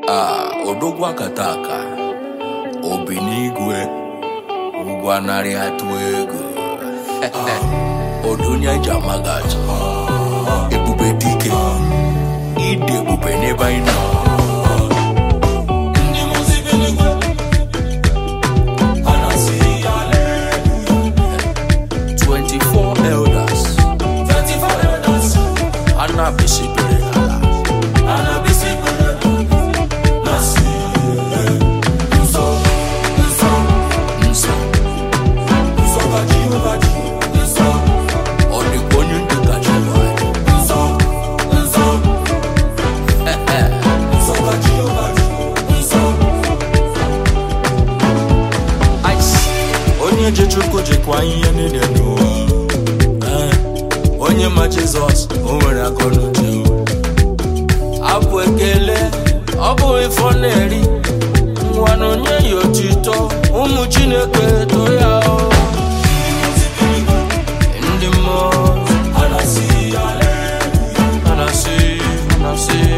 Odogwa kataka Obinigwe Ugwanari atwego Odunya jamagat Ebube dike Ide bube neba ina 24 elders Anna bisibere Anna bisibere Onye chukwu jikwa ihe niile n'ụwa onye ma Jizọs o nwere akọnuche abụ ekele ọ bụ ifo na-eri nwa na onye ya otito ụmụ Chineke to ya ndị mmụọ anasị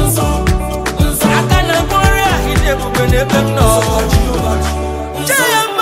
no.